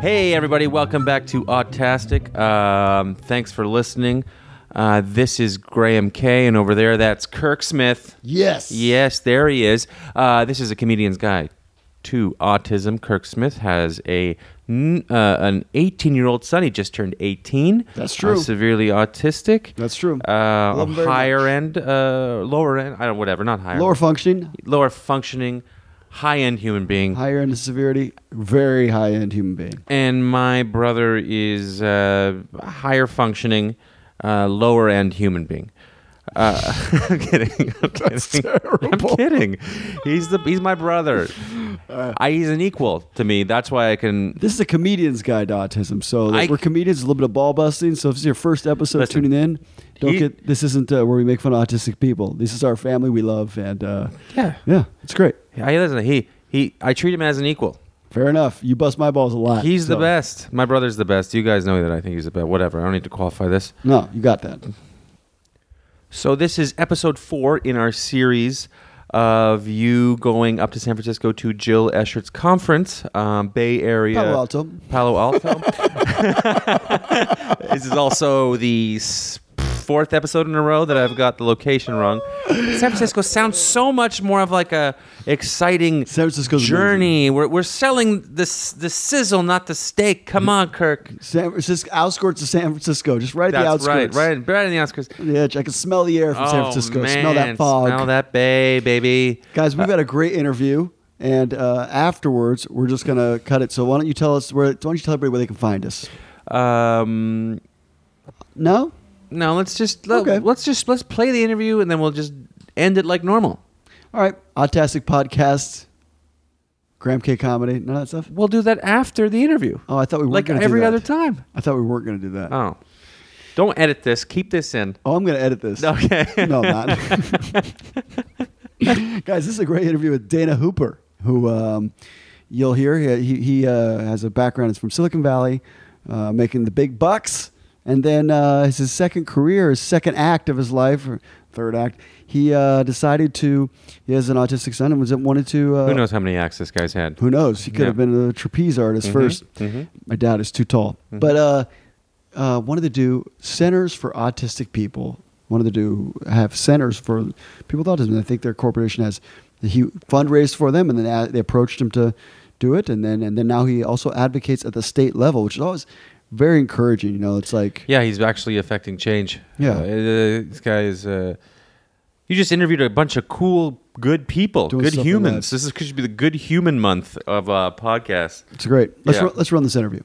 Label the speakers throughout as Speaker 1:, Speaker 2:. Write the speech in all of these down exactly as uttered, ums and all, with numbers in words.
Speaker 1: Hey, everybody. Welcome back to Autastic. Um, thanks for listening. Uh, this is Graham K, and over there, that's Kirk Smith.
Speaker 2: Yes.
Speaker 1: Yes, there he is. Uh, this is a comedian's guide to autism. Kirk Smith has a uh, an eighteen-year-old son. He just turned eighteen.
Speaker 2: That's true.
Speaker 1: Uh, severely autistic.
Speaker 2: That's true.
Speaker 1: Uh,
Speaker 2: Love him very
Speaker 1: higher
Speaker 2: much.
Speaker 1: end, uh, lower end, I don't whatever, not higher.
Speaker 2: Lower functioning,
Speaker 1: Lower functioning, high-end human being.
Speaker 2: higher end severity, very high end human being.
Speaker 1: And my brother is uh, higher functioning, uh, lower end human being. Uh, I'm kidding. I'm
Speaker 2: That's
Speaker 1: kidding.
Speaker 2: terrible.
Speaker 1: I'm kidding. He's the he's my brother.
Speaker 2: Uh,
Speaker 1: I, he's an equal to me. That's why I can.
Speaker 2: This is a comedian's guide to autism. So
Speaker 1: I-
Speaker 2: we're comedians, a little bit of ball busting. So if this is your first episode
Speaker 1: Listen,
Speaker 2: tuning in, don't
Speaker 1: he-
Speaker 2: get this isn't uh, where we make fun of autistic people. This is our family we love, and uh,
Speaker 1: Yeah.
Speaker 2: yeah, it's great.
Speaker 1: I listen. He he. I treat him as an equal.
Speaker 2: Fair enough. You bust my balls a lot.
Speaker 1: He's the
Speaker 2: so-
Speaker 1: best. My brother's the best. You guys know that I think he's the best. Whatever. I don't need to qualify this.
Speaker 2: No, you got that.
Speaker 1: So this is episode four in our series of you going up to San Francisco to Jill Eschert's conference, um, Bay Area.
Speaker 2: Palo Alto.
Speaker 1: Palo Alto. This is also the s- fourth episode in a row that I've got the location wrong. San Francisco sounds so much more of like a exciting
Speaker 2: San Francisco's
Speaker 1: journey. We're we're selling this the sizzle, not the steak. Come on, Kirk.
Speaker 2: San Francisco, outskirts of San Francisco, just right at the
Speaker 1: That's right,
Speaker 2: outskirts.
Speaker 1: right, right in the outskirts.
Speaker 2: Yeah, I can smell the air from San
Speaker 1: Oh,
Speaker 2: Francisco.
Speaker 1: man,
Speaker 2: Smell that fog.
Speaker 1: Smell that bay, baby.
Speaker 2: Guys, we've got a great interview, and uh, afterwards, we're just going to cut it. So why don't you tell us where? Why don't you tell everybody where they can find us?
Speaker 1: Um,
Speaker 2: No?
Speaker 1: no, let's just let,
Speaker 2: Okay.
Speaker 1: let's just let's play the interview and then we'll just end it like normal.
Speaker 2: All right. Autastic Podcast, Graham K Comedy, none of that stuff?
Speaker 1: We'll do that after the interview,
Speaker 2: Oh, I thought we weren't
Speaker 1: like
Speaker 2: going to do
Speaker 1: every
Speaker 2: that.
Speaker 1: other time.
Speaker 2: I thought we weren't going to do that.
Speaker 1: Oh, don't edit this. Keep this in.
Speaker 2: Oh, I'm going to edit this.
Speaker 1: Okay.
Speaker 2: No, I'm not. Guys, this is a great interview with Dana Hooper, who um, you'll hear. He, he, he uh, has a background. He's from Silicon Valley, uh, making the big bucks. And then uh, it's his second career, his second act of his life, or third act. He uh, decided to, he has an autistic son and was wanted to. Uh,
Speaker 1: Who knows how many acts this guy's had?
Speaker 2: Who knows? He could
Speaker 1: Yeah.
Speaker 2: have been a trapeze artist
Speaker 1: Mhm,
Speaker 2: first.
Speaker 1: mhm.
Speaker 2: My dad is too tall.
Speaker 1: Mhm.
Speaker 2: But uh, uh, wanted to do centers for autistic people. Wanted to do have centers for people with autism. I think their corporation has he fundraised for them, and then a- they approached him to do it, and then and then now he also advocates at the state level, which is always very encouraging. You know, it's like
Speaker 1: Yeah, he's actually affecting change.
Speaker 2: Yeah.
Speaker 1: Uh, uh, this guy is. Uh, you just interviewed a bunch of cool, good people,
Speaker 2: Doing
Speaker 1: good
Speaker 2: stuff in
Speaker 1: humans.
Speaker 2: lives.
Speaker 1: This is should be the good human month of uh, podcasts.
Speaker 2: it's great. Let's
Speaker 1: Yeah.
Speaker 2: ru- let's run this interview.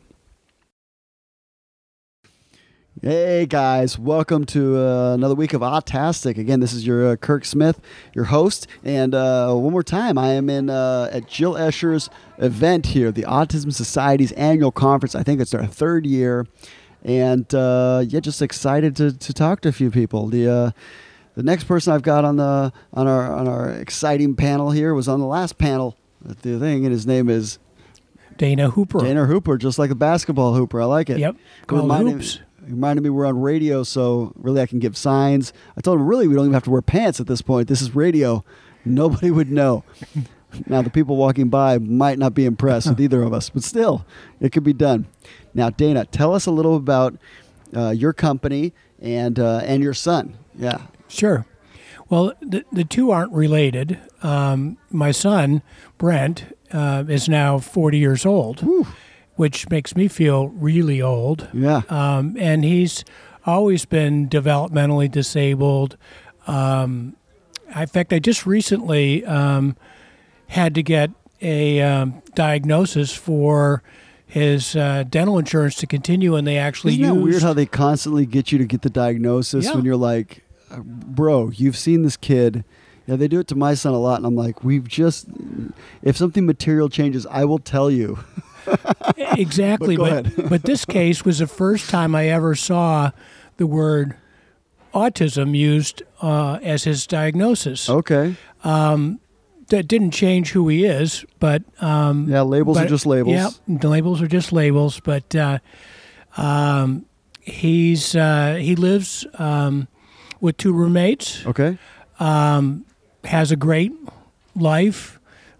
Speaker 2: Hey guys, welcome to uh, another week of Autastic. Again, this is your uh, Kirk Smith, your host, and uh, one more time, I am in uh, at Jill Escher's event here, the Autism Society's annual conference. I think it's their third year, and uh, yeah, just excited to, to talk to a few people. The uh, the next person I've got on the on our on our exciting panel here was on the last panel at the thing, and his name is
Speaker 3: Dana Hooper.
Speaker 2: Dana Hooper, just like a basketball hooper. I like it.
Speaker 3: Yep.
Speaker 2: It
Speaker 3: Called
Speaker 2: reminded-
Speaker 3: Hoops.
Speaker 2: It reminded me we're on radio, so really I can give signs. I told him, really, we don't even have to wear pants at this point. This is radio. Nobody would know. Now, the people walking by might not be impressed with either of us, but still, it could be done. Now, Dana, tell us a little about uh, your company and uh, and your son. Yeah.
Speaker 3: Sure. Well, the, the two aren't related. Um, my son, Brent, uh, is now forty years old,
Speaker 2: Whew.
Speaker 3: which makes me feel really old.
Speaker 2: Yeah.
Speaker 3: Um, and he's always been developmentally disabled. Um, in fact, I just recently um, had to get a um, diagnosis for his uh, dental insurance to continue, and they actually
Speaker 2: Isn't that
Speaker 3: used.
Speaker 2: weird how they constantly get you to get the diagnosis
Speaker 3: Yeah.
Speaker 2: when you're like, uh, bro, you've seen this kid. Yeah, they do it to my son a lot, and I'm like, we've just, if something material changes, I will tell you.
Speaker 3: Exactly,
Speaker 2: But go
Speaker 3: but
Speaker 2: ahead.
Speaker 3: but this case was the first time I ever saw the word autism used uh, as his diagnosis.
Speaker 2: Okay.
Speaker 3: That didn't change who he is, but um,
Speaker 2: Yeah, labels
Speaker 3: but-
Speaker 2: are just labels.
Speaker 3: Yeah, the labels are just labels. But uh, um, he's uh, he lives um, with two roommates.
Speaker 2: Okay.
Speaker 3: Has a great life.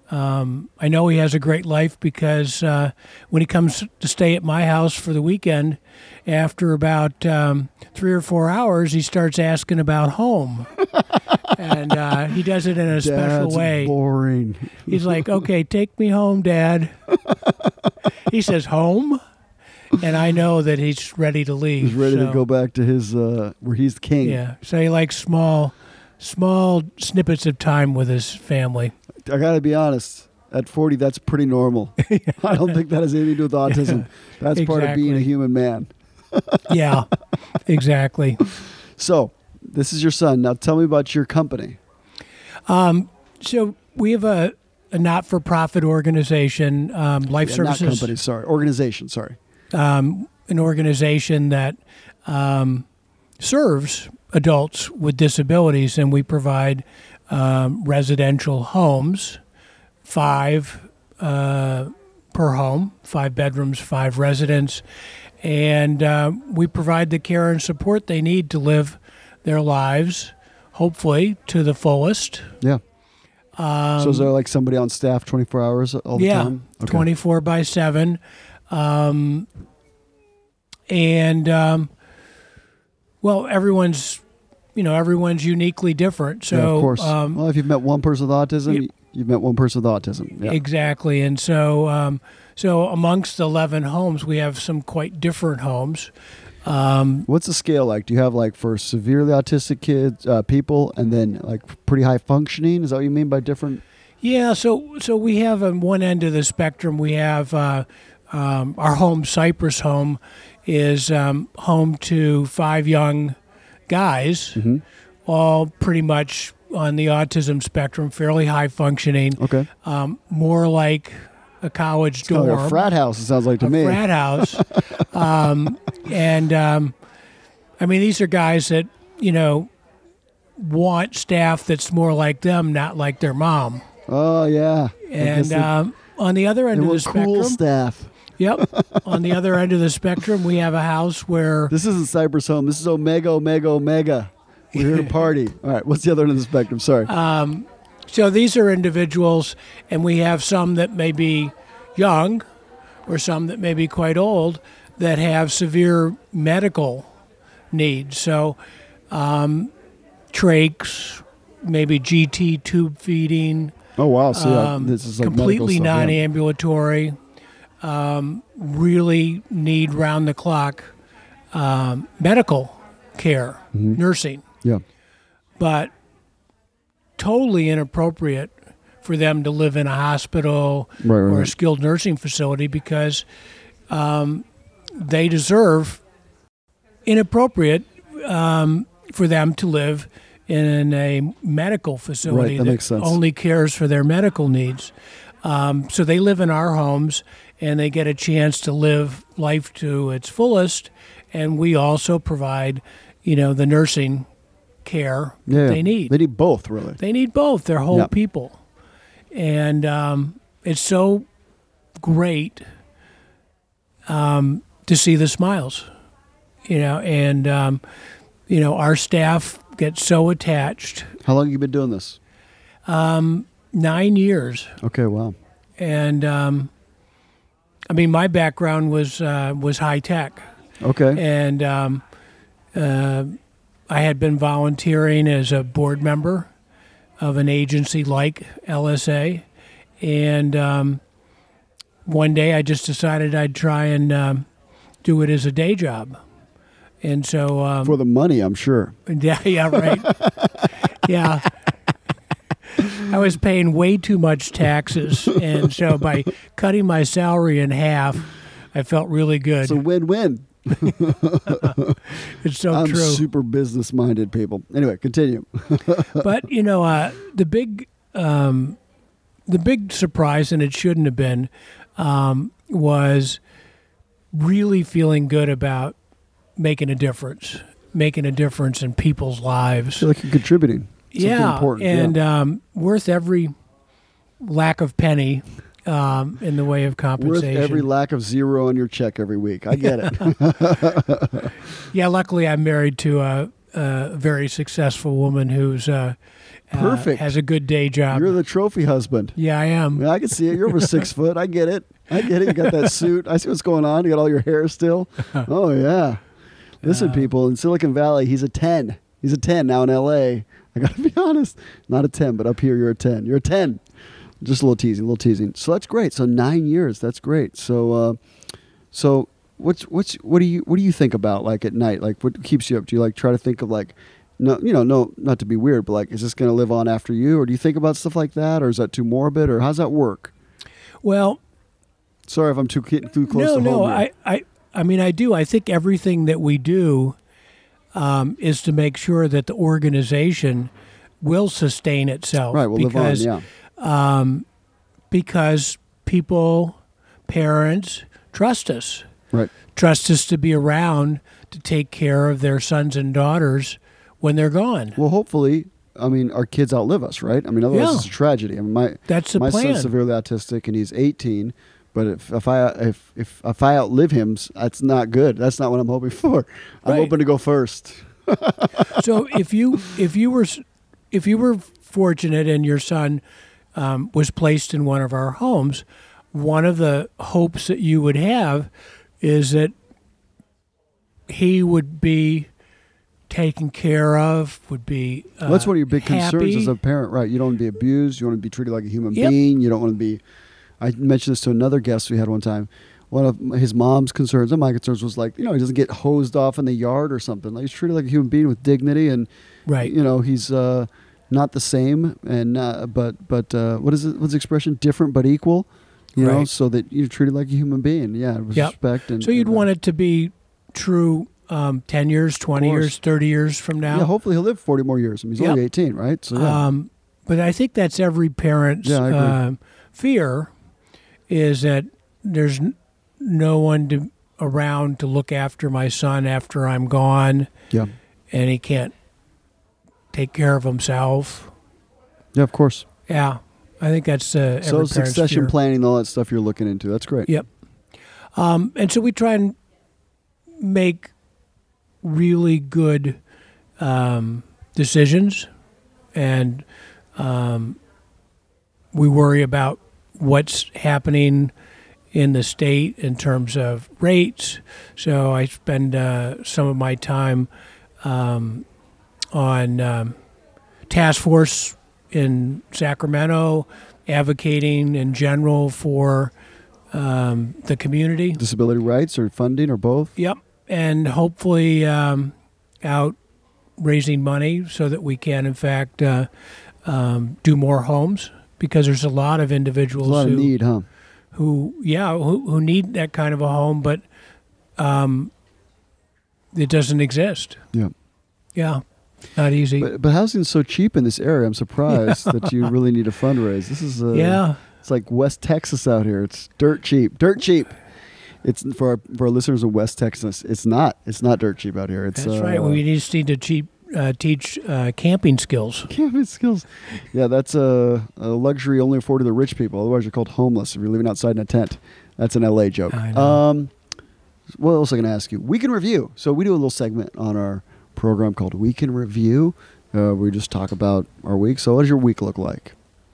Speaker 3: Um, I know he has a great life because uh, when he comes to stay at my house for the weekend, after about um, three or four hours, he starts asking about home. And uh, he does it in a special
Speaker 2: Dad's
Speaker 3: way.
Speaker 2: boring.
Speaker 3: He's like, okay, take me home, Dad. He says, home? And I know that he's ready to leave.
Speaker 2: He's ready
Speaker 3: so,
Speaker 2: to go back to his, uh, where he's king.
Speaker 3: Yeah, so he likes small, small snippets of time with his family.
Speaker 2: I got to be honest. At forty, that's pretty normal. I don't think that has anything to do with autism. That's part of being a
Speaker 3: Exactly.
Speaker 2: human man.
Speaker 3: Yeah, exactly.
Speaker 2: So, this is your son. Now, tell me about your company.
Speaker 3: So we have a, a not-for-profit organization, um, Life
Speaker 2: Yeah,
Speaker 3: Services.
Speaker 2: not company, sorry. Organization, sorry.
Speaker 3: um, an organization that um, serves adults with disabilities, and we provide um, residential homes, five uh, per home, five bedrooms, five residents, and uh, we provide the care and support they need to live their lives, hopefully to the fullest.
Speaker 2: Yeah. so, is there like somebody on staff twenty-four hours all the
Speaker 3: yeah,
Speaker 2: time? Okay.
Speaker 3: twenty-four by seven. Um, and, um, well, everyone's, you know, everyone's uniquely different. So,
Speaker 2: yeah, of course.
Speaker 3: Um,
Speaker 2: well, if you've met one person with autism,
Speaker 3: Yep.
Speaker 2: you've met one person with autism. Yeah.
Speaker 3: Exactly. And so, um, so amongst eleven homes, we have some quite different homes. Um,
Speaker 2: What's the scale like? Do you have like for severely autistic kids, uh, people, and then like pretty high functioning? Is that what you mean by different?
Speaker 3: yeah. So, so we have on one end of the spectrum, we have uh, um, our home, Cypress Home, is um, home to five young guys,
Speaker 2: Mm-hmm.
Speaker 3: all pretty much on the autism spectrum, fairly high functioning,
Speaker 2: Okay.
Speaker 3: um, more like a college
Speaker 2: It's kind
Speaker 3: dorm.
Speaker 2: of like a frat house, it sounds like to
Speaker 3: a
Speaker 2: me.
Speaker 3: frat house. um, and um, I mean, these are guys that, you know, want staff that's more like them, not like their mom.
Speaker 2: Oh, yeah. I guess
Speaker 3: And
Speaker 2: they-
Speaker 3: um, on the other
Speaker 2: they
Speaker 3: end of the
Speaker 2: want cool
Speaker 3: spectrum,
Speaker 2: staff.
Speaker 3: yep, on the other end of the spectrum, we have a house where
Speaker 2: This isn't Cypress Home. This is Omega, Omega, Omega. We're here to party. All right. What's the other end of the spectrum? Sorry.
Speaker 3: Um, so these are individuals, and we have some that may be young or some that may be quite old that have severe medical needs. So um, trachs, maybe G T tube feeding,
Speaker 2: oh, wow. So yeah,
Speaker 3: um,
Speaker 2: this is like
Speaker 3: completely
Speaker 2: medical stuff, yeah.
Speaker 3: non-ambulatory, um, really need round-the-clock um, medical care,
Speaker 2: Mm-hmm.
Speaker 3: nursing.
Speaker 2: Yeah.
Speaker 3: But totally inappropriate for them to live in a hospital
Speaker 2: Right, right,
Speaker 3: or a
Speaker 2: right.
Speaker 3: skilled nursing facility because um, they deserve inappropriate um, for them to live in a medical facility
Speaker 2: that makes sense.
Speaker 3: only cares for their medical needs. Um, so they live in our homes and they get a chance to live life to its fullest. And we also provide, you know, the nursing care
Speaker 2: Yeah.
Speaker 3: they need.
Speaker 2: They need both, really.
Speaker 3: They need both. They're whole
Speaker 2: Yeah.
Speaker 3: people. And um, it's so great um, to see the smiles, you know, and, um, you know, our staff gets so attached.
Speaker 2: How long have you been doing this?
Speaker 3: Nine years.
Speaker 2: Okay, wow.
Speaker 3: And, um, I mean, my background was uh, was high tech.
Speaker 2: Okay.
Speaker 3: And um, uh, I had been volunteering as a board member of an agency like L S A. And um, one day I just decided I'd try and um, do it as a day job. And so, um,
Speaker 2: For the money, I'm sure.
Speaker 3: yeah, yeah, right. Yeah. I was paying way too much taxes. And so by cutting my salary in half, I felt really good.
Speaker 2: It's a win-win.
Speaker 3: It's so
Speaker 2: I'm
Speaker 3: true.
Speaker 2: super business-minded, people. Anyway, continue.
Speaker 3: But you know, uh, the big, um, the big surprise, and it shouldn't have been, um, was really feeling good about making a difference, making a difference in people's lives.
Speaker 2: I feel like you're contributing. Something
Speaker 3: yeah,
Speaker 2: important.
Speaker 3: and
Speaker 2: yeah.
Speaker 3: um, worth every lack of penny um, in the way of
Speaker 2: Worth
Speaker 3: compensation.
Speaker 2: every lack of zero on your check every week. I get it.
Speaker 3: Yeah, luckily I'm married to a, a very successful woman who's uh, uh,
Speaker 2: Perfect.
Speaker 3: has a good day job.
Speaker 2: You're the trophy husband.
Speaker 3: yeah, I am.
Speaker 2: Yeah, I can see it. You're over six foot. I get it. I get it. You got that suit. I see what's going on. You got all your hair still. Oh, yeah. Listen,
Speaker 3: Uh,
Speaker 2: people, in Silicon Valley, he's a ten. He's a ten now in L A. I got to be honest. Not a ten, but up here, you're a ten. You're a ten. Just a little teasing, a little teasing. So that's great. So nine years. That's great. So, uh, so what's what's what do you what do you think about like at night? Like what keeps you up? Do you like try to think of like, no, you know, no, not to be weird, but like, is this going to live on after you, or do you think about stuff like that, or is that too morbid, or how's that work?
Speaker 3: Well,
Speaker 2: Sorry if I'm too ki- too close
Speaker 3: no,
Speaker 2: to
Speaker 3: no.
Speaker 2: home. here.
Speaker 3: I, I, I mean, I do. I think everything that we do um, is to make sure that the organization will sustain itself.
Speaker 2: Right, we'll
Speaker 3: because,
Speaker 2: live on. Yeah.
Speaker 3: Um, because people, parents, trust us.
Speaker 2: Right.
Speaker 3: Trust us to be around to take care of their sons and daughters when they're gone.
Speaker 2: Well, hopefully, I mean, our kids outlive us, right? I mean, otherwise
Speaker 3: Yeah.
Speaker 2: it's a tragedy. I mean, my
Speaker 3: That's the
Speaker 2: my
Speaker 3: plan.
Speaker 2: son's severely autistic, and he's eighteen. But if, if I if, if if I outlive him, that's not good. That's not what I'm hoping for. I'm
Speaker 3: Right.
Speaker 2: hoping to go first.
Speaker 3: So if you if you were if you were fortunate and your son um, was placed in one of our homes, one of the hopes that you would have is that he would be taken care of, would be uh,
Speaker 2: Well, that's one of your big concerns
Speaker 3: happy.
Speaker 2: as a parent, right? You don't want to be abused. You want to be treated like a human
Speaker 3: Yep.
Speaker 2: being. You don't want to be. I mentioned this to another guest we had one time. One of his mom's concerns and my concerns was like, you know, he doesn't get hosed off in the yard or something. Like he's treated like a human being with dignity, and
Speaker 3: Right.
Speaker 2: you know, he's uh, not the same, and uh, but but uh, what is it? What's the expression? Different but equal. You know,
Speaker 3: Right.
Speaker 2: so that you're treated like a human being. Yeah, with
Speaker 3: Yep.
Speaker 2: respect. And
Speaker 3: So you'd
Speaker 2: and, uh,
Speaker 3: want it to be true um, ten years, twenty
Speaker 2: course.
Speaker 3: years, thirty years from now.
Speaker 2: Yeah, hopefully he'll live forty more years. I mean, he's
Speaker 3: Yep.
Speaker 2: only eighteen, right? So yeah.
Speaker 3: Um, but I think that's every parent's
Speaker 2: Yeah, I agree.
Speaker 3: um fear is that there's n- no one to, around to look after my son after I'm gone,
Speaker 2: yeah,
Speaker 3: and he can't take care of himself.
Speaker 2: yeah, of course.
Speaker 3: Yeah, I think that's uh, every
Speaker 2: So
Speaker 3: parent's
Speaker 2: succession
Speaker 3: fear.
Speaker 2: planning, all that stuff you're looking into. That's great.
Speaker 3: Yep. Um, and so we try and make really good um, decisions, and um, we worry about what's happening in the state in terms of rates. So I spend uh, some of my time um, on um, task force in Sacramento, advocating in general for um, the community.
Speaker 2: Disability rights or funding or both.
Speaker 3: Yep, and hopefully um, out raising money so that we can, in fact, uh, um, do more homes, because there's a lot of
Speaker 2: There's
Speaker 3: individuals
Speaker 2: a lot
Speaker 3: who,
Speaker 2: of need, huh?
Speaker 3: who, yeah, who, who need that kind of a home, but um, it doesn't exist.
Speaker 2: Yeah.
Speaker 3: Yeah, not easy.
Speaker 2: But, but housing's so cheap in this area. I'm surprised that you really need to fundraise. This is uh,
Speaker 3: yeah,
Speaker 2: It's like West Texas out here. It's dirt cheap. Dirt cheap. It's for our, for our listeners of West Texas. It's not. It's not dirt cheap out here. It's
Speaker 3: that's
Speaker 2: uh,
Speaker 3: right. We just need to cheap, uh, teach uh, camping skills.
Speaker 2: camping skills. Yeah, that's a, a luxury only afforded to rich people. Otherwise, you're called homeless if you're living outside in a tent. That's an L A joke.
Speaker 3: I know.
Speaker 2: Um, what else am I going to ask you? Week in Review. So we do a little segment on our program called Week in Review. Uh, we just talk about our week. So what does your week look like?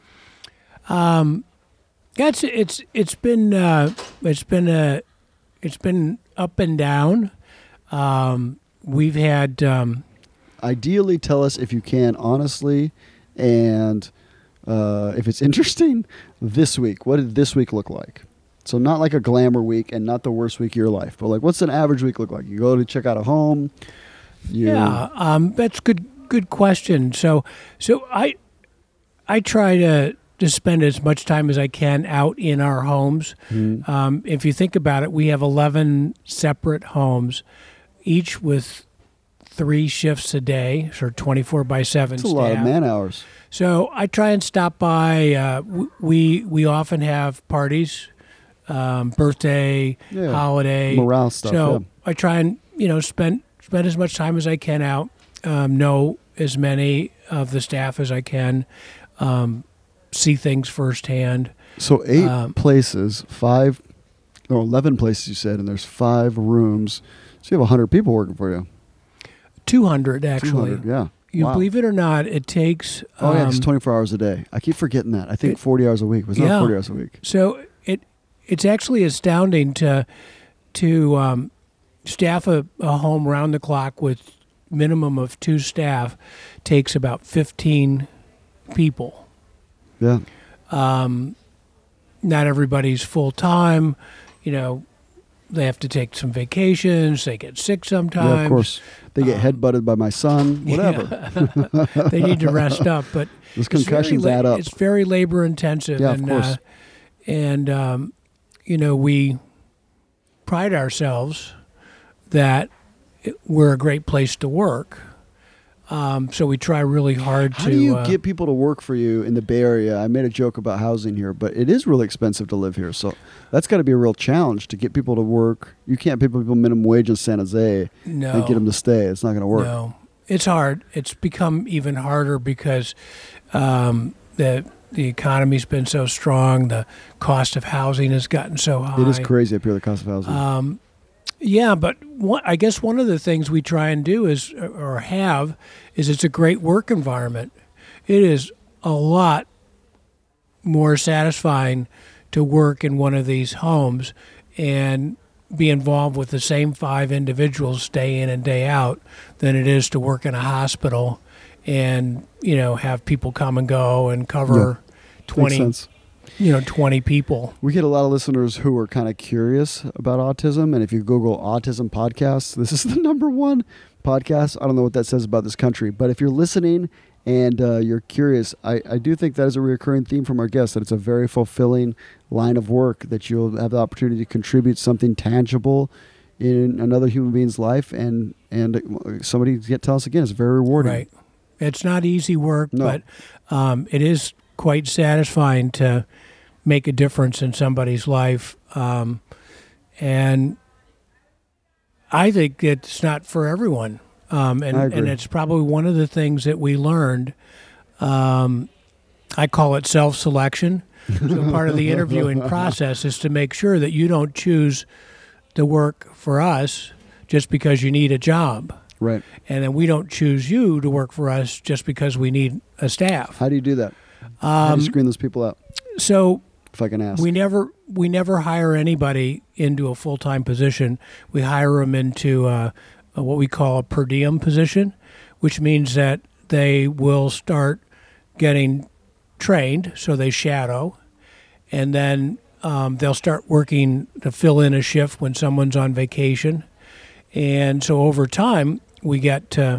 Speaker 3: Um, that's it's it's been uh, it's been uh, it's been up and down. Um, we've had um,
Speaker 2: Ideally, tell us if you can, honestly, and uh, if it's interesting, this week. What did this week look like? So not like a glamour week and not the worst week of your life, but like what's an average week look like? You go to check out a home. You,
Speaker 3: yeah, um, that's good good question. So so I I try to to spend as much time as I can out in our homes.
Speaker 2: Mhm.
Speaker 3: Um, if you think about it, we have eleven separate homes, each with three shifts a day, so twenty-four by seven
Speaker 2: It's a
Speaker 3: staff.
Speaker 2: lot of man hours.
Speaker 3: So I try and stop by. Uh, w- we we often have parties, um, birthday,
Speaker 2: Yeah.
Speaker 3: holiday,
Speaker 2: Morale stuff.
Speaker 3: So
Speaker 2: yeah.
Speaker 3: I try and you know spend spend as much time as I can out. Um, know as many of the staff as I can. Um, see things firsthand.
Speaker 2: So eight
Speaker 3: um,
Speaker 2: places, five, or eleven places you said, and there's five rooms. So you have one hundred people working for you.
Speaker 3: two hundred actually.
Speaker 2: two hundred, yeah.
Speaker 3: You
Speaker 2: Wow.
Speaker 3: believe it or not, it takes.
Speaker 2: Oh yeah, it's
Speaker 3: um,
Speaker 2: twenty-four hours a day. I keep forgetting that. I think
Speaker 3: It-
Speaker 2: forty hours a week. Was not
Speaker 3: Yeah.
Speaker 2: forty hours a week.
Speaker 3: So it it's actually astounding to to um, staff a, a home round the clock with minimum of two staff takes about fifteen people.
Speaker 2: Yeah.
Speaker 3: Um, not everybody's full time. You know, they have to take some vacations. They get sick sometimes.
Speaker 2: Yeah, of course. They get
Speaker 3: Um,
Speaker 2: headbutted by my son. Whatever.
Speaker 3: Yeah. They need to rest up, but
Speaker 2: Those
Speaker 3: it's very
Speaker 2: concussions
Speaker 3: la-
Speaker 2: add up.
Speaker 3: It's very labor intensive.
Speaker 2: Yeah, of
Speaker 3: and,
Speaker 2: course.
Speaker 3: Uh, and um, you know, we pride ourselves that it- we're a great place to work. Um, so we try really hard
Speaker 2: How
Speaker 3: to.
Speaker 2: do you
Speaker 3: uh,
Speaker 2: get people to work for you in the Bay Area? I made a joke about housing here, but it is really expensive to live here. So that's got to be a real challenge to get people to work. You can't pay people minimum wage in San Jose
Speaker 3: no,
Speaker 2: and get them to stay. It's not going to work.
Speaker 3: No, it's hard. It's become even harder because um, the the economy's been so strong. The cost of housing has gotten so high.
Speaker 2: It is crazy up here, the cost of housing.
Speaker 3: Um, yeah, but one, I guess one of the things we try and do is, or have, is it's a great work environment. It is a lot more satisfying to work in one of these homes and be involved with the same five individuals day in and day out than it is to work in a hospital and, you know, have people come and go and cover
Speaker 2: Makes
Speaker 3: twenty,
Speaker 2: sense.
Speaker 3: you know, twenty people.
Speaker 2: We get a lot of listeners who are kind of curious about autism. And if you Google autism podcasts, this is the number one podcast. I don't know what that says about this country, but if you're listening and uh, you're curious, I, I do think that is a recurring theme from our guests, that it's a very fulfilling line of work, that you'll have the opportunity to contribute something tangible in another human being's life. And, and somebody get tell us again, it's very rewarding.
Speaker 3: Right. It's not easy work,
Speaker 2: No.
Speaker 3: but um, it is quite satisfying to make a difference in somebody's life. Um, and I think it's not for everyone. Um, and,
Speaker 2: I agree.
Speaker 3: and it's probably one of the things that we learned. Um, I call it self-selection. So part of the interviewing process is to make sure that you don't choose to work for us just because you need a job.
Speaker 2: Right.
Speaker 3: And then we don't choose you to work for us just because we need a staff.
Speaker 2: How do you do that? How do
Speaker 3: Um,
Speaker 2: you screen those people out,
Speaker 3: so
Speaker 2: if I can ask?
Speaker 3: we never we never hire anybody into a full time position. We hire them into uh, a, what we call a per diem position, which means that they will start getting trained, so they shadow, and then um, they'll start working to fill in a shift when someone's on vacation, and so over time we get to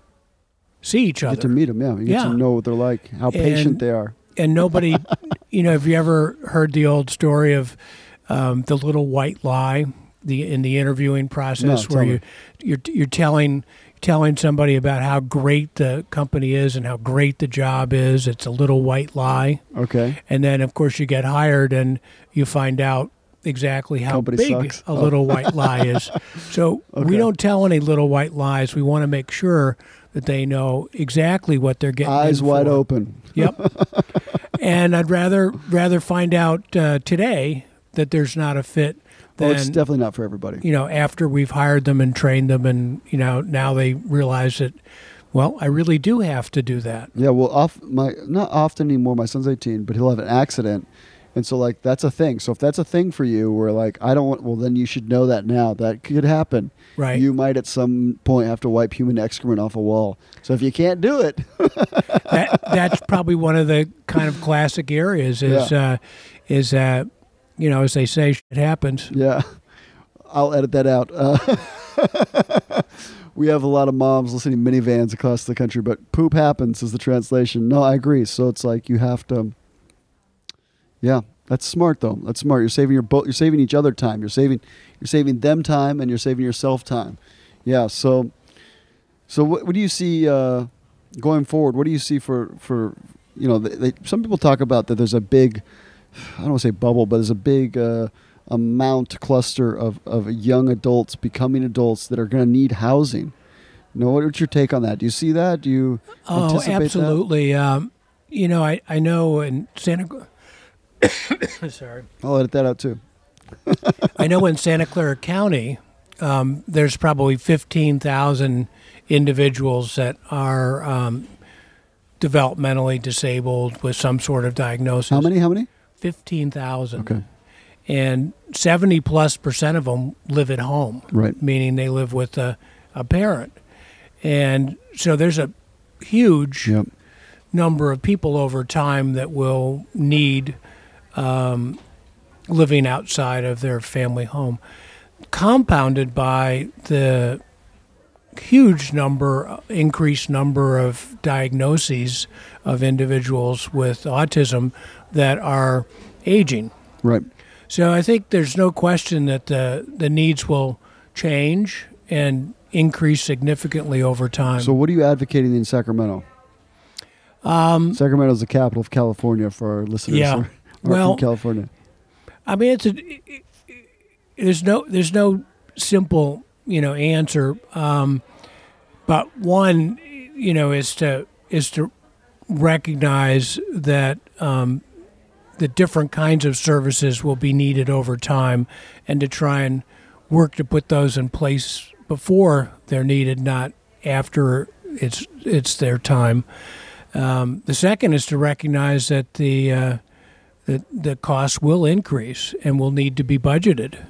Speaker 3: see each other.
Speaker 2: Get to meet them, yeah. You get
Speaker 3: Yeah.
Speaker 2: to know what they're like, how patient
Speaker 3: And-
Speaker 2: they are.
Speaker 3: And nobody, you know, have you ever heard the old story of um, the little white lie, the in the interviewing process,
Speaker 2: No,
Speaker 3: where
Speaker 2: tell
Speaker 3: you you're you're telling telling somebody about how great the company is and how great the job is. It's a little white lie,
Speaker 2: Okay.
Speaker 3: and then of course you get hired and you find out exactly how
Speaker 2: Company
Speaker 3: big
Speaker 2: sucks.
Speaker 3: a
Speaker 2: Oh.
Speaker 3: little white lie is. So
Speaker 2: Okay.
Speaker 3: we don't tell any little white lies. We want to make sure that they know exactly what they're getting.
Speaker 2: Eyes
Speaker 3: in
Speaker 2: wide
Speaker 3: for.
Speaker 2: open.
Speaker 3: Yep. And I'd rather rather find out uh, today that there's not a fit
Speaker 2: Oh,
Speaker 3: than
Speaker 2: it's definitely not for everybody.
Speaker 3: you know after we've hired them and trained them, and you know now they realize that, well, I really do have to do that.
Speaker 2: Yeah, well, off my not often anymore. My son's eighteen, but he'll have an accident, and so like that's a thing. So if that's a thing for you, where like I don't want, well, then you should know that now. That could happen.
Speaker 3: Right.
Speaker 2: You might at some point have to wipe human excrement off a wall. So if you can't do it,
Speaker 3: that that's probably one of the kind of classic areas is uh, is uh, you know, as they say, shit happens.
Speaker 2: yeah, I'll edit that out. Uh, we have a lot of moms listening to minivans across the country, but poop happens is the translation. No, I agree. So it's like you have to. Yeah, that's smart though. That's smart. You're saving your both. You're saving each other time. You're saving. You're saving them time, and you're saving yourself time. Yeah. So. So what, what do you see uh, going forward? What do you see for for you know? They, they, some people talk about that there's a big. I don't want to say bubble, but there's a big uh, amount cluster of, of young adults becoming adults that are going to need housing. You know, what's your take on that? Do you see that? Do you
Speaker 3: Oh,
Speaker 2: anticipate
Speaker 3: absolutely. Um, you know, I I know in Santa. Sorry.
Speaker 2: that? I'll edit that out too.
Speaker 3: I know in Santa Clara County, um, there's probably fifteen thousand individuals that are um, developmentally disabled with some sort of diagnosis.
Speaker 2: How many? How many?
Speaker 3: fifteen thousand.
Speaker 2: Okay.
Speaker 3: And seventy plus percent of them live at home.
Speaker 2: Right.
Speaker 3: Meaning they live with a, a parent. And so there's a huge
Speaker 2: Yep.
Speaker 3: number of people over time that will need um, living outside of their family home, compounded by the huge number, increased number of diagnoses of individuals with autism that are aging.
Speaker 2: Right.
Speaker 3: So I think there's no question that the, the needs will change and increase significantly over time.
Speaker 2: So, what are you advocating in Sacramento? Um, Sacramento is the capital of California for our listeners.
Speaker 3: Yeah.
Speaker 2: Who are
Speaker 3: Well,
Speaker 2: from California.
Speaker 3: I mean, it's a, it, it, there's no there's no simple you know answer, um, but one you know is to is to recognize that um, the different kinds of services will be needed over time, and to try and work to put those in place before they're needed, not after it's it's their time. Um, the second is to recognize that the uh, the the costs will increase and will need to be budgeted.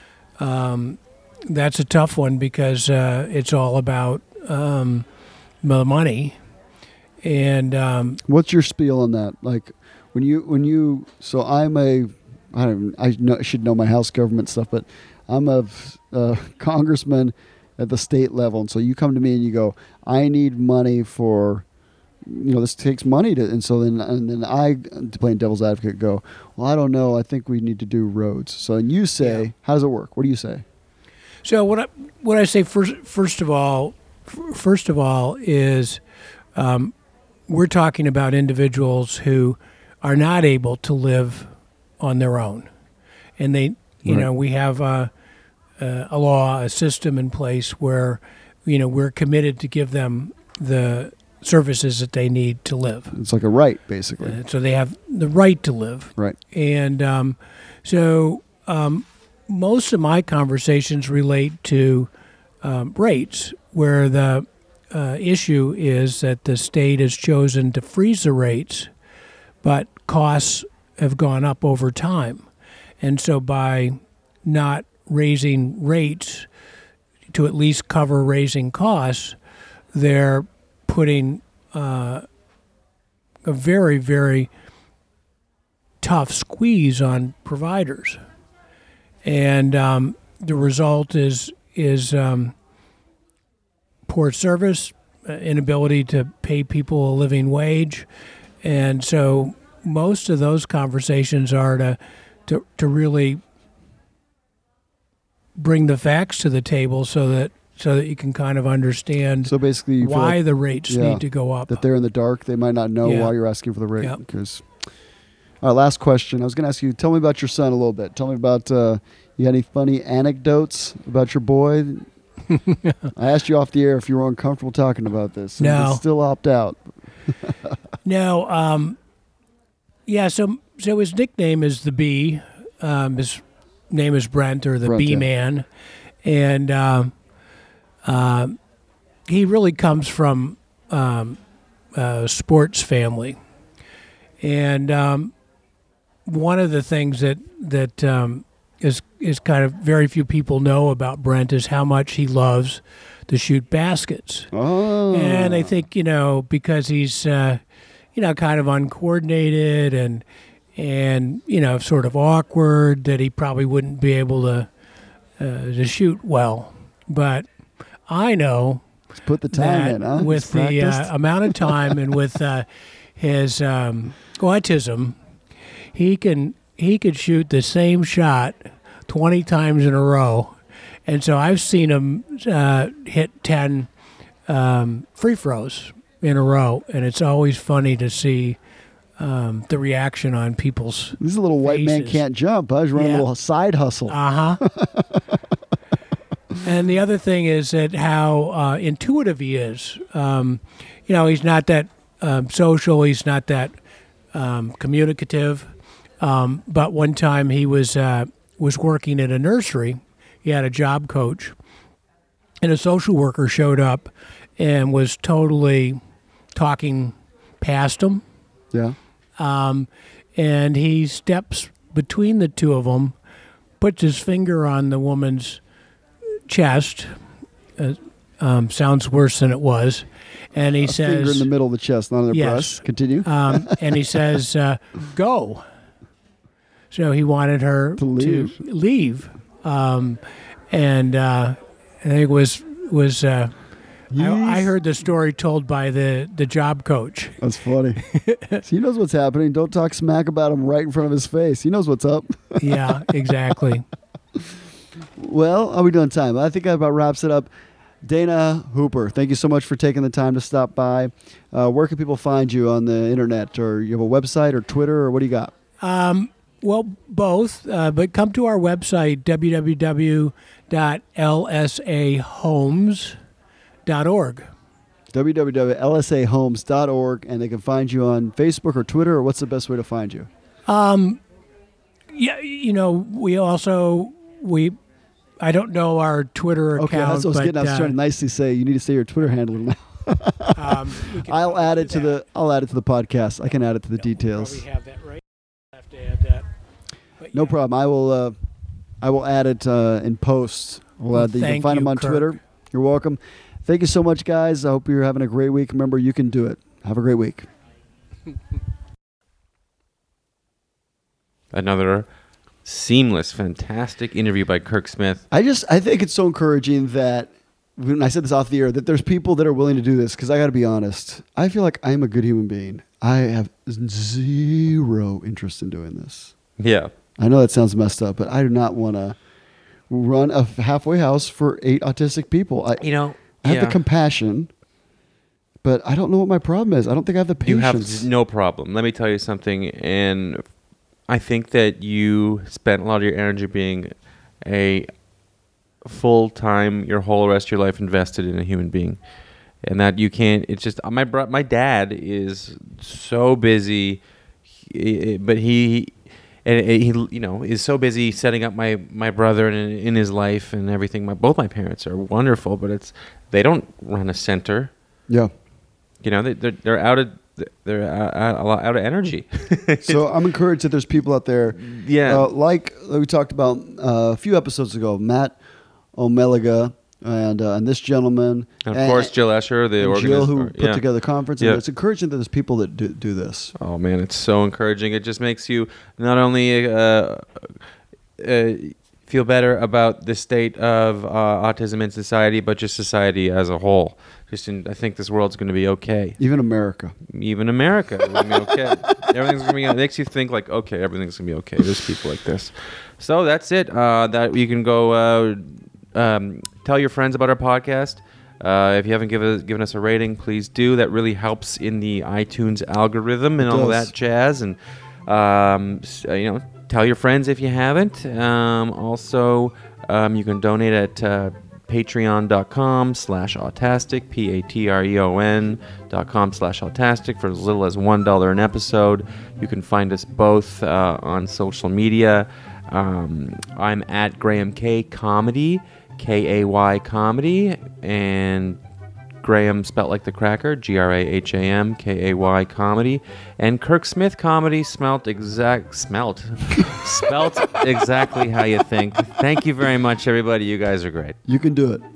Speaker 3: Um, that's a tough one because uh, it's all about um, the money. And um,
Speaker 2: What's your spiel on that? Like when you when you so I'm a I don't I know, should know my House government stuff, but I'm a uh, congressman at the state level, and so you come to me and you go, I need money for, you know, this takes money to, and so then and then I, playing devil's advocate, go, well, I don't know, I think we need to do roads. So and you say,
Speaker 3: Yeah.
Speaker 2: how does it work? What do you say?
Speaker 3: so what I what I say first first of all f- first of all is um, we're talking about individuals who are not able to live on their own, and they you
Speaker 2: Right.
Speaker 3: know we have a, a, a law, a system in place where you know we're committed to give them the services that they need to live.
Speaker 2: It's like a right, basically.
Speaker 3: Uh, so they have the right to live.
Speaker 2: Right.
Speaker 3: And um, so um, most of my conversations relate to um, rates, where the uh, issue is that the state has chosen to freeze the rates, but costs have gone up over time. And so by not raising rates to at least cover raising costs, they're putting uh, a very, very tough squeeze on providers, and um, the result is is um, poor service, uh, inability to pay people a living wage, and so most of those conversations are to to, to really bring the facts to the table so that so that you can kind of understand
Speaker 2: So basically, you feel
Speaker 3: why
Speaker 2: like
Speaker 3: the rates
Speaker 2: yeah,
Speaker 3: need to go up.
Speaker 2: that they're in the dark. They might not know
Speaker 3: Yeah.
Speaker 2: why you're asking for the rate.
Speaker 3: Yep.
Speaker 2: Because, all right, last question. I was going to ask you, tell me about your son a little bit. Tell me about, uh, you got any funny anecdotes about your boy? I asked you off the air if you were uncomfortable talking about this. and
Speaker 3: No.
Speaker 2: you still opt out.
Speaker 3: No, um, yeah. So, so his nickname is the Bee. Um, his name is Brent, or the
Speaker 2: Brent,
Speaker 3: Bee
Speaker 2: yeah.
Speaker 3: Man, and um, uh, he really comes from um, a sports family. And um, one of the things that that um, is is kind of very few people know about Brent is how much he loves to shoot baskets.
Speaker 2: Oh.
Speaker 3: And I think, you know, because he's, uh, you know, kind of uncoordinated and, and you know, sort of awkward, that he probably wouldn't be able to uh, to shoot well. But I know
Speaker 2: Let's put the time
Speaker 3: that
Speaker 2: in, huh?
Speaker 3: with
Speaker 2: He's
Speaker 3: the uh,
Speaker 2: practiced.
Speaker 3: amount of time and with uh, his um, autism, he can he could shoot the same shot twenty times in a row. And so I've seen him uh, hit ten um, free throws in a row, and it's always funny to see um, the reaction on people's.
Speaker 2: This is a little white man
Speaker 3: faces.
Speaker 2: can't jump. Huh? He's running
Speaker 3: Yeah.
Speaker 2: a little side hustle.
Speaker 3: Uh huh. And the other thing is that how uh, intuitive he is. Um, you know, he's not that um, social. He's not that um, communicative. Um, but one time he was uh, was working in a nursery. He had a job coach, and a social worker showed up and was totally talking past him.
Speaker 2: Yeah.
Speaker 3: Um, and he steps between the two of them, puts his finger on the woman's chest. Uh, um, sounds worse than it was. And he
Speaker 2: a
Speaker 3: says...
Speaker 2: finger in the middle of the chest, not on the
Speaker 3: yes.
Speaker 2: breast. Continue.
Speaker 3: um, and he says, uh, go. So he wanted her
Speaker 2: To leave.
Speaker 3: to leave. Um, and uh, I think it was... was uh, I, I heard the story told by the, the job coach.
Speaker 2: That's funny. So he knows what's happening. Don't talk smack about him right in front of his face. He knows what's up.
Speaker 3: Yeah, exactly.
Speaker 2: Well, are we doing time? I think that about wraps it up. Dana Hooper, thank you so much for taking the time to stop by. Uh, where can people find you on the internet? Or you have a website or Twitter, or what do you got?
Speaker 3: Um, well, both. Uh, but come to our website, w w w dot l s a homes dot org.
Speaker 2: w w w dot l s a homes dot org, and they can find you on Facebook or Twitter, or what's the best way to find you?
Speaker 3: Um, yeah, you know, we also, we, I don't know our Twitter account.
Speaker 2: Okay, that's what I was
Speaker 3: but,
Speaker 2: getting. I was
Speaker 3: uh,
Speaker 2: trying to nicely say you need to say your Twitter handle now.
Speaker 3: um, we can
Speaker 2: I'll
Speaker 3: probably
Speaker 2: add
Speaker 3: do
Speaker 2: it to
Speaker 3: that.
Speaker 2: the. I'll add it to the podcast. I can add it to the details.
Speaker 3: Probably have that right. I have to add that. But
Speaker 2: No
Speaker 3: yeah.
Speaker 2: problem. I will. Uh, I will add it uh, in post. We'll
Speaker 3: Well,
Speaker 2: add that you can
Speaker 3: thank
Speaker 2: find
Speaker 3: you,
Speaker 2: them on
Speaker 3: Kirk.
Speaker 2: Twitter. You're welcome. Thank you so much, guys. I hope you're having a great week. Remember, you can do it. Have a great week.
Speaker 1: Another seamless, fantastic interview by Kirk Smith.
Speaker 2: I just. I think it's so encouraging that. When I said this off the air, that there's people that are willing to do this, because I got to be honest. I feel like I'm a good human being. I have zero interest in doing this.
Speaker 1: Yeah.
Speaker 2: I know that sounds messed up, but I do not want to run a halfway house for eight autistic people. I,
Speaker 1: You know,
Speaker 2: I have
Speaker 1: yeah.
Speaker 2: the compassion, but I don't know what my problem is. I don't think I have the
Speaker 1: You
Speaker 2: patience.
Speaker 1: have no problem. Let me tell you something, and I think that you spent a lot of your energy being a full time, your whole rest of your life invested in a human being, and that you can't. It's just my bro- my dad is so busy, he, but he. And he, you know, is so busy setting up my, my brother in, in his life and everything. My both my parents are wonderful, but it's they don't run a center.
Speaker 2: Yeah.
Speaker 1: You know, they they're, they're out of they're out, out of energy.
Speaker 2: So I'm encouraged that there's people out there,
Speaker 1: Yeah.
Speaker 2: uh, like we talked about uh, a few episodes ago, Matt Omeliga and uh, and this gentleman,
Speaker 1: And of course, Jill Escher, the
Speaker 2: and
Speaker 1: organizer.
Speaker 2: Jill, who put
Speaker 1: yeah.
Speaker 2: together the conference. And
Speaker 1: Yeah.
Speaker 2: it's encouraging that there's people that do, do this.
Speaker 1: Oh man, it's so encouraging. It just makes you not only uh, uh, feel better about the state of uh, autism in society, but just society as a whole. Just, in, I think this world's going to be okay.
Speaker 2: Even America.
Speaker 1: Even America is going to be okay. Everything's going to be. It makes you think like, okay, everything's going to be okay. There's people like this. So that's it. Uh, that you can go uh, um, tell your friends about our podcast. Uh, if you haven't given given us a rating, please do. That really helps in the iTunes algorithm and
Speaker 2: It
Speaker 1: all
Speaker 2: does.
Speaker 1: that jazz. And um, s- uh, you know, tell your friends if you haven't. Um, also, um, you can donate at uh, patreon.com slash autastic, P-A-T-R-E-O-N dot com slash autastic for as little as one dollar an episode. You can find us both uh, on social media. Um, I'm at Graham K Comedy, K A Y Comedy, and Graham spelt like the cracker, G R A H A M K A Y Comedy, and Kirk Smith Comedy, smelt exact smelt spelt exactly how you think. Thank you very much, everybody. You guys are great.
Speaker 2: You can do it.